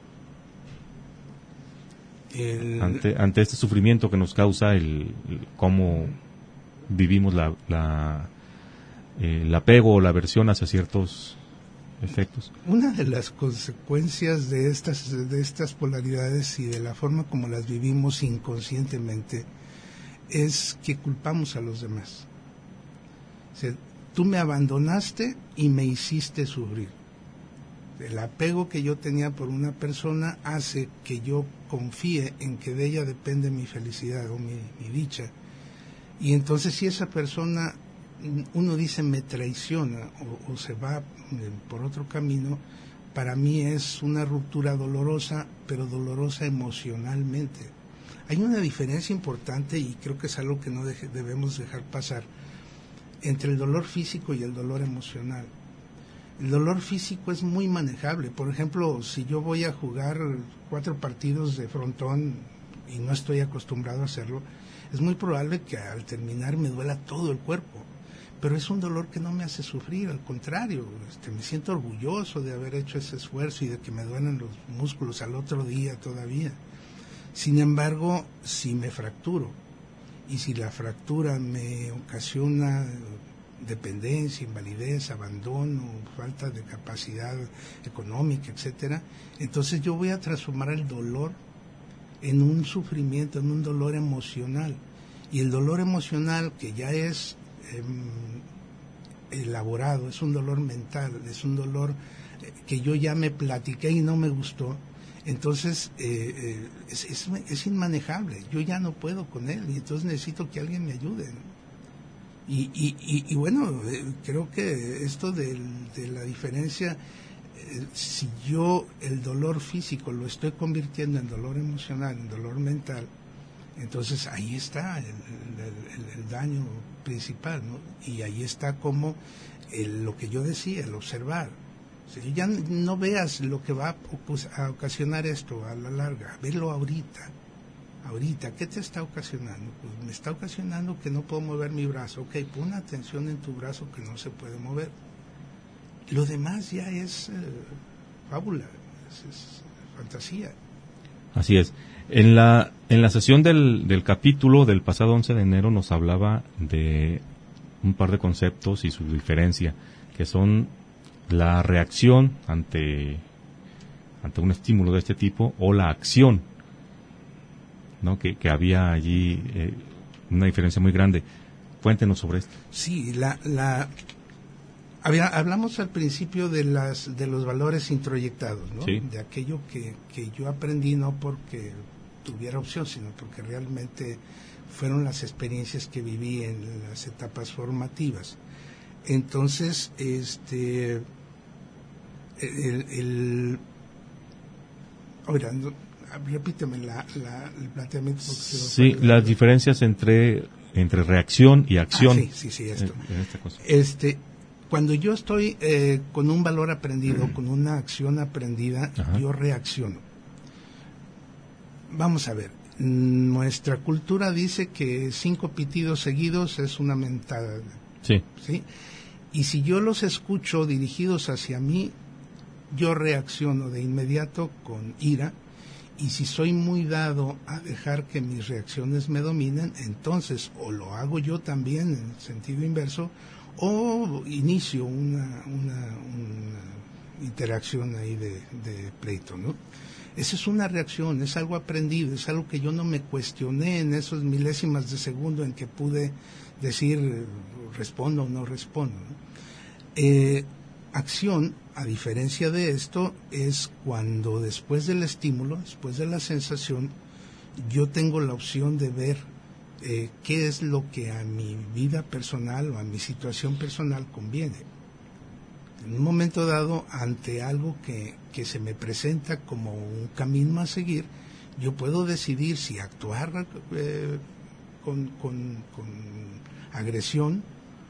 El... Ante, ante este sufrimiento que nos causa el, el cómo vivimos la, la eh, el apego o la aversión hacia ciertos efectos. Una de las consecuencias de estas de estas polaridades y de la forma como las vivimos inconscientemente es que culpamos a los demás. O sea, tú me abandonaste y me hiciste sufrir. El apego que yo tenía por una persona hace que yo confíe en que de ella depende mi felicidad o mi, mi dicha. Y entonces si esa persona, uno dice, me traiciona o, o se va por otro camino, para mí es una ruptura dolorosa, pero dolorosa emocionalmente. Hay una diferencia importante, y creo que es algo que no deje, debemos dejar pasar, entre el dolor físico y el dolor emocional. El dolor físico es muy manejable. Por ejemplo, si yo voy a jugar cuatro partidos de frontón y no estoy acostumbrado a hacerlo, es muy probable que al terminar me duela todo el cuerpo. Pero es un dolor que no me hace sufrir, al contrario, este, me siento orgulloso de haber hecho ese esfuerzo y de que me duelen los músculos al otro día todavía. Sin embargo, si me fracturo, y si la fractura me ocasiona dependencia, invalidez, abandono, falta de capacidad económica, etcétera, entonces yo voy a transformar el dolor en un sufrimiento, en un dolor emocional. Y el dolor emocional, que ya es eh, elaborado, es un dolor mental, es un dolor eh, que yo ya me platiqué y no me gustó, entonces eh, eh, es, es, es inmanejable. Yo ya no puedo con él y entonces necesito que alguien me ayude, ¿no? Y, y, y, y bueno, eh, creo que esto de, de la diferencia, eh, si yo el dolor físico lo estoy convirtiendo en dolor emocional, en dolor mental, entonces ahí está el, el, el, el daño principal, ¿no? Y ahí está como el, lo que yo decía, el observar. O sea, ya no veas lo que va a, a ocasionar esto a la larga, velo ahorita. Ahorita, ¿qué te está ocasionando? Pues me está ocasionando que no puedo mover mi brazo. Ok, pon atención en tu brazo que no se puede mover. Lo demás ya es eh, fábula, es, es fantasía. Así es. En la en la sesión del, del capítulo del pasado once de enero nos hablaba de un par de conceptos y su diferencia, que son la reacción ante, ante un estímulo de este tipo o la acción, ¿no? Que, que había allí eh, una diferencia muy grande. Cuéntenos sobre esto. Sí, la, la había, hablamos al principio de las de los valores introyectados, ¿no? Sí. De aquello que, que yo aprendí no porque tuviera opción, sino porque realmente fueron las experiencias que viví en las etapas formativas. Entonces, este el, el oiga, no, repíteme la, la, el planteamiento. Sí, las diferencias entre entre reacción y acción. Ah, sí, sí, sí, esto. En, en esta cosa. Este, cuando yo estoy eh, con un valor aprendido, mm. con una acción aprendida, Ajá. yo reacciono. Vamos a ver, nuestra cultura dice que cinco pitidos seguidos es una mentada. Sí. ¿Sí? Y si yo los escucho dirigidos hacia mí, yo reacciono de inmediato con ira, y si soy muy dado a dejar que mis reacciones me dominen, entonces o lo hago yo también en sentido inverso, o inicio una, una, una interacción ahí de, de pleito, ¿no? Esa es una reacción, es algo aprendido, es algo que yo no me cuestioné en esos milésimas de segundo en que pude decir respondo o no respondo, ¿no? Eh, acción, a diferencia de esto, es cuando después del estímulo, después de la sensación, yo tengo la opción de ver eh, qué es lo que a mi vida personal o a mi situación personal conviene. En un momento dado, ante algo que, que se me presenta como un camino a seguir, yo puedo decidir si actuar eh, con, con, con agresión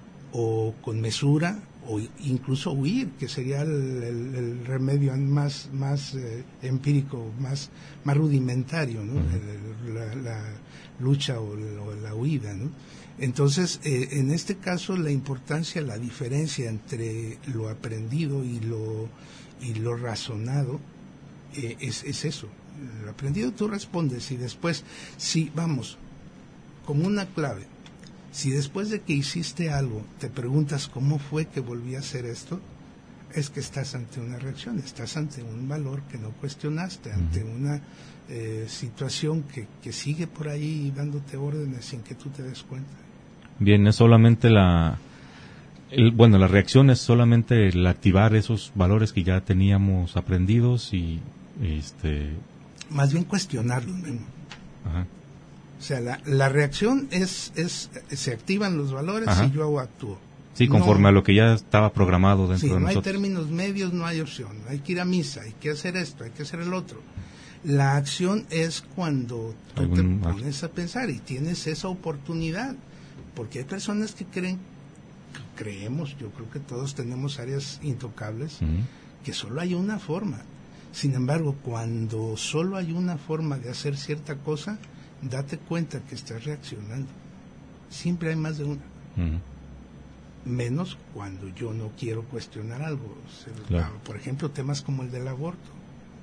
o con mesura, o incluso huir, que sería el, el, el remedio más, más eh, empírico, más, más rudimentario, ¿no? Uh-huh. la, la lucha o, o la huida, ¿no? Entonces, eh, en este caso, la importancia, la diferencia entre lo aprendido y lo, y lo razonado eh, es, es eso. Lo aprendido tú respondes, y después, si, vamos, como una clave, si después de que hiciste algo te preguntas cómo fue que volví a hacer esto, es que estás ante una reacción, estás ante un valor que no cuestionaste, ante una eh, situación que, que sigue por ahí dándote órdenes sin que tú te des cuenta. Bien, es solamente la... El, bueno, la reacción es solamente el activar esos valores que ya teníamos aprendidos y... este más bien cuestionarlos mismo. Ajá. O sea, la, la reacción es, es, se activan los valores. Ajá. Y yo actúo. Sí, conforme no, a lo que ya estaba programado dentro sí, de no nosotros. No hay términos medios, no hay opción. Hay que ir a misa, hay que hacer esto, hay que hacer el otro. La acción es cuando tú ¿Algún, te pones a pensar y tienes esa oportunidad. Porque hay personas que creen, creemos, yo creo que todos tenemos áreas intocables, uh-huh. que solo hay una forma. Sin embargo, cuando solo hay una forma de hacer cierta cosa, date cuenta que estás reaccionando. Siempre hay más de una. Uh-huh. Menos cuando yo no quiero cuestionar algo. Claro. Por ejemplo, temas como el del aborto,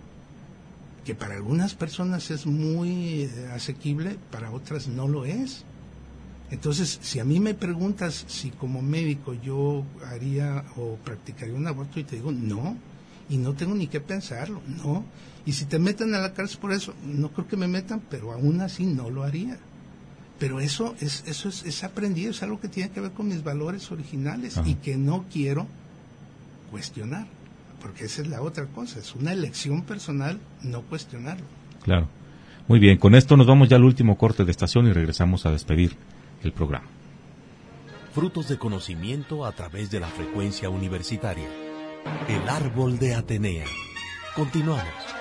que para algunas personas es muy eh, asequible, para otras no lo es. Entonces, si a mí me preguntas si como médico yo haría o practicaría un aborto, y te digo no, y no tengo ni qué pensarlo, no. Y si te meten a la cárcel por eso, no creo que me metan, pero aún así no lo haría. Pero eso es eso es, es aprendido, es algo que tiene que ver con mis valores originales. Ajá. Y que no quiero cuestionar, porque esa es la otra cosa, es una elección personal no cuestionarlo. Claro. Muy bien, con esto nos vamos ya al último corte de estación y regresamos a despedir el programa. Frutos de conocimiento a través de la frecuencia universitaria. El árbol de Atenea. Continuamos.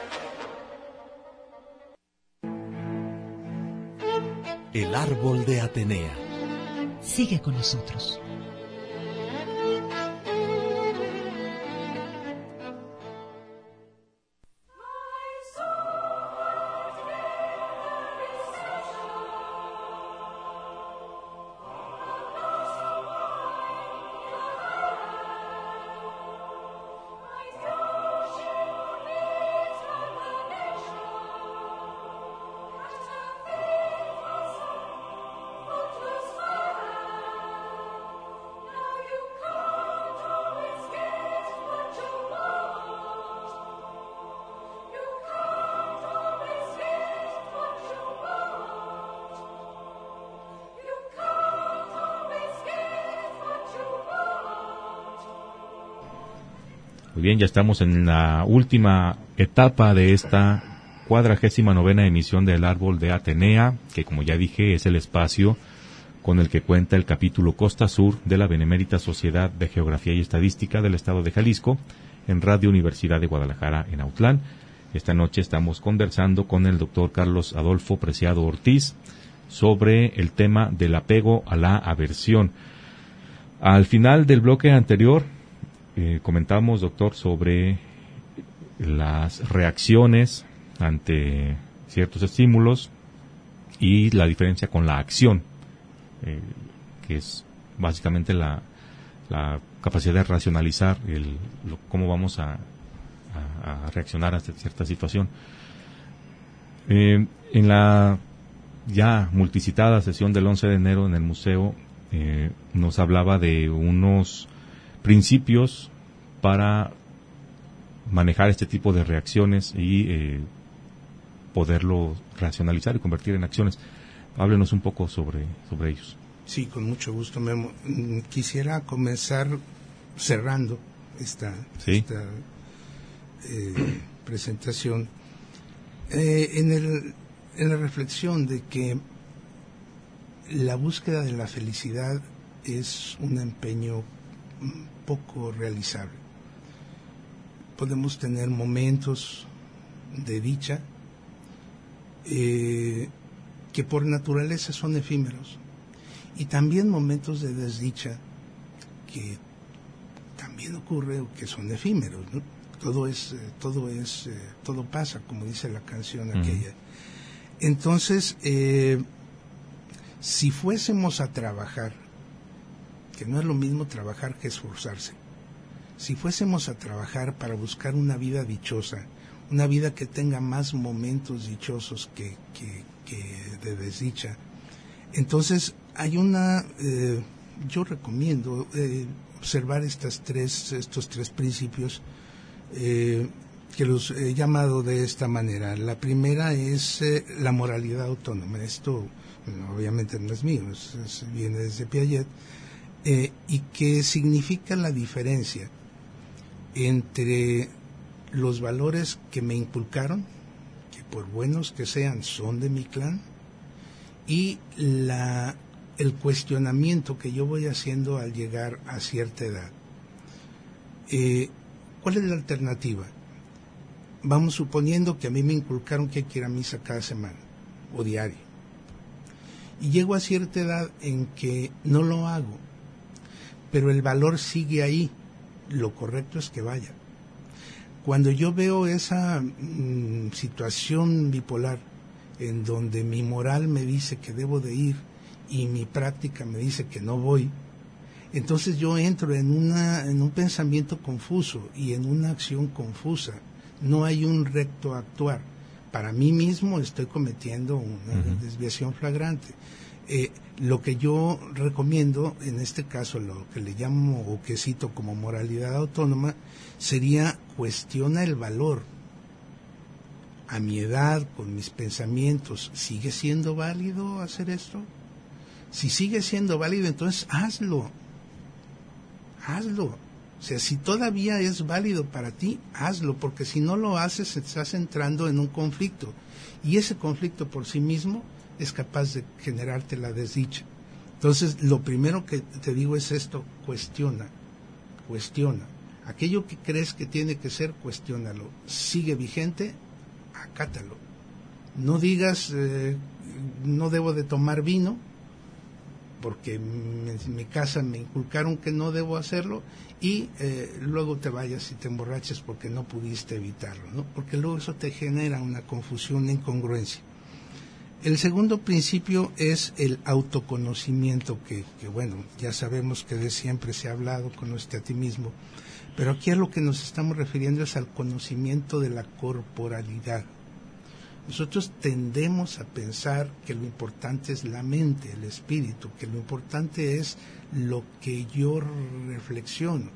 El árbol de Atenea. Sigue con nosotros. Muy bien, ya estamos en la última etapa de esta cuadragésima novena emisión del Árbol de Atenea, que como ya dije es el espacio con el que cuenta el capítulo Costa Sur de la Benemérita Sociedad de Geografía y Estadística del Estado de Jalisco en Radio Universidad de Guadalajara en Autlán. Esta noche estamos conversando con el doctor Carlos Adolfo Preciado Ortiz sobre el tema del apego a la aversión. Al final del bloque anterior Eh, comentamos, doctor, sobre las reacciones ante ciertos estímulos y la diferencia con la acción, eh, que es básicamente la, la capacidad de racionalizar el, lo, cómo vamos a, a, a reaccionar a cierta situación. Eh, en la ya multicitada sesión del once de enero en el museo, eh, nos hablaba de unos principios para manejar este tipo de reacciones y eh, poderlo racionalizar y convertir en acciones. Háblenos un poco sobre, sobre ellos. Sí, con mucho gusto, Memo. Quisiera comenzar cerrando esta, ¿Sí? esta eh, presentación eh, en, el, en la reflexión de que la búsqueda de la felicidad es un empeño poco realizable. Podemos tener momentos de dicha eh, que por naturaleza son efímeros, y también momentos de desdicha que también ocurre o que son efímeros, ¿no? Todo es, eh, todo es, eh, todo pasa, como dice la canción uh-huh. aquella. Entonces, eh, si fuésemos a trabajar, que no es lo mismo trabajar que esforzarse, si fuésemos a trabajar para buscar una vida dichosa, una vida que tenga más momentos dichosos que, que, que de desdicha, entonces hay una, eh, yo recomiendo eh, observar estas tres, estos tres principios eh, que los he llamado de esta manera. La primera es eh, la moralidad autónoma. Esto, bueno, obviamente no es mío, es, es, viene desde Piaget, eh, y que significa la diferencia entre los valores que me inculcaron, que por buenos que sean son de mi clan, y la, el cuestionamiento que yo voy haciendo al llegar a cierta edad. Eh, ¿Cuál es la alternativa? Vamos suponiendo que a mí me inculcaron que hay que ir a misa cada semana o diario, y llego a cierta edad en que no lo hago, pero el valor sigue ahí. Lo correcto es que vaya. Cuando yo veo esa mm, situación bipolar en donde mi moral me dice que debo de ir y mi práctica me dice que no voy, entonces yo entro en una en un pensamiento confuso y en una acción confusa. No hay un recto actuar. Para mí mismo estoy cometiendo una uh-huh. desviación flagrante. Eh, lo que yo recomiendo, en este caso lo que le llamo o que cito como moralidad autónoma, sería cuestiona el valor. A mi edad, con mis pensamientos, ¿sigue siendo válido hacer esto? Si sigue siendo válido, entonces hazlo. Hazlo. O sea, si todavía es válido para ti, hazlo, porque si no lo haces, estás entrando en un conflicto. Y ese conflicto por sí mismo es capaz de generarte la desdicha. Entonces, lo primero que te digo es esto: cuestiona, cuestiona. Aquello que crees que tiene que ser, cuestiónalo. Sigue vigente, acátalo. No digas, eh, no debo de tomar vino, porque en mi casa me inculcaron que no debo hacerlo, y eh, luego te vayas y te emborraches porque no pudiste evitarlo, ¿no? Porque luego eso te genera una confusión, una incongruencia. El segundo principio es el autoconocimiento, que, que bueno, ya sabemos que de siempre se ha hablado, conócete a ti mismo, pero aquí a lo que nos estamos refiriendo es al conocimiento de la corporalidad. Nosotros tendemos a pensar que lo importante es la mente, el espíritu, que lo importante es lo que yo reflexiono.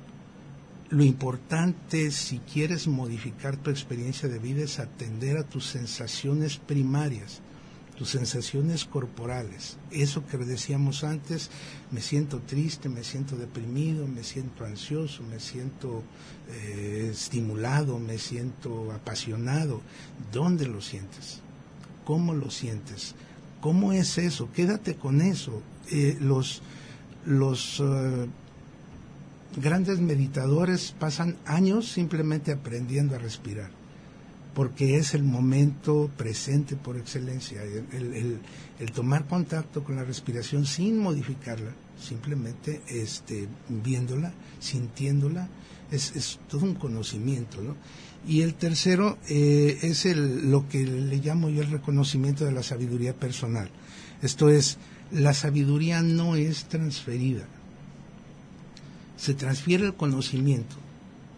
Lo importante, si quieres modificar tu experiencia de vida, es atender a tus sensaciones primarias, tus sensaciones corporales. Eso que decíamos antes, me siento triste, me siento deprimido, me siento ansioso, me siento eh, estimulado, me siento apasionado. ¿Dónde lo sientes? ¿Cómo lo sientes? ¿Cómo es eso? Quédate con eso. Eh, los los uh, grandes meditadores pasan años simplemente aprendiendo a respirar, porque es el momento presente por excelencia. El, el, el tomar contacto con la respiración sin modificarla, simplemente este, viéndola, sintiéndola, es, es todo un conocimiento, ¿no? Y el tercero eh, es el, lo que le llamo yo el reconocimiento de la sabiduría personal. Esto es, la sabiduría no es transferida, se transfiere el conocimiento,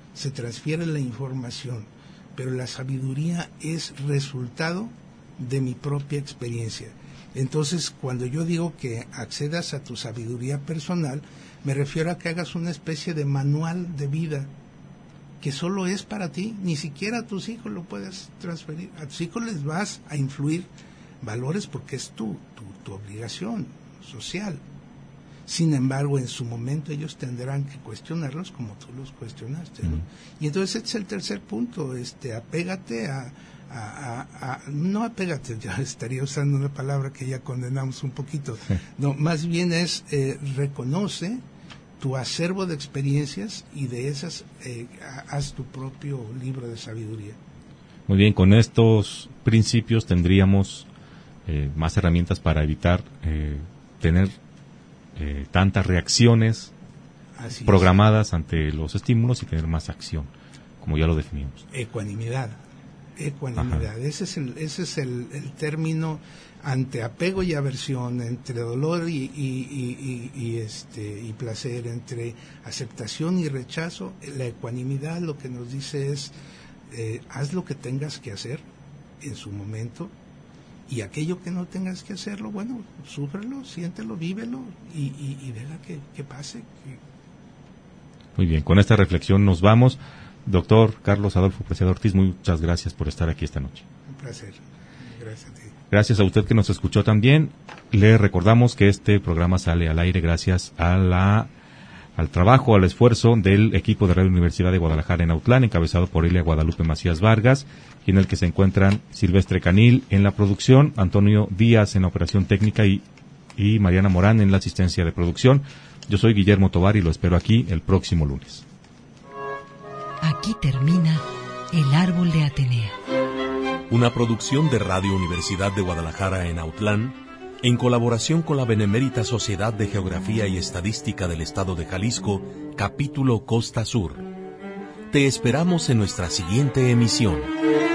se transfiere la información, pero la sabiduría es resultado de mi propia experiencia. Entonces, cuando yo digo que accedas a tu sabiduría personal, me refiero a que hagas una especie de manual de vida que solo es para ti, ni siquiera a tus hijos lo puedes transferir. A tus hijos les vas a influir valores porque es tu, tu, tu obligación social. Sin embargo, en su momento ellos tendrán que cuestionarlos como tú los cuestionaste, ¿no? Uh-huh. Y entonces este es el tercer punto, este, apégate a, a, a, a, no apégate, ya estaría usando una palabra que ya condenamos un poquito, sí. No, más bien es eh, reconoce tu acervo de experiencias y de esas eh, haz tu propio libro de sabiduría. Muy bien, con estos principios tendríamos eh, más herramientas para evitar eh, tener eh, tantas reacciones Así programadas es. Ante los estímulos y tener más acción, como ya lo definimos. Ecuanimidad, ecuanimidad. Ajá. Ese es el, ese es el, el término ante apego y aversión, entre dolor y, y, y, y, y, este, y placer, entre aceptación y rechazo. La ecuanimidad lo que nos dice es, eh, haz lo que tengas que hacer en su momento, y aquello que no tengas que hacerlo, bueno, súfrelo, siéntelo, vívelo, y, y, y deja que, que pase. Muy bien, con esta reflexión nos vamos. Doctor Carlos Adolfo Preciado Ortiz, muchas gracias por estar aquí esta noche. Un placer. Gracias a ti. Gracias a usted que nos escuchó también. Le recordamos que este programa sale al aire gracias a la al trabajo, al esfuerzo del equipo de Radio Universidad de Guadalajara en Autlán, encabezado por Elia Guadalupe Macías Vargas, y en el que se encuentran Silvestre Canil en la producción, Antonio Díaz en la operación técnica y, y Mariana Morán en la asistencia de producción. Yo soy Guillermo Tovar y lo espero aquí el próximo lunes. Aquí termina El Árbol de Atenea. Una producción de Radio Universidad de Guadalajara en Autlán, en colaboración con la Benemérita Sociedad de Geografía y Estadística del Estado de Jalisco, capítulo Costa Sur. Te esperamos en nuestra siguiente emisión.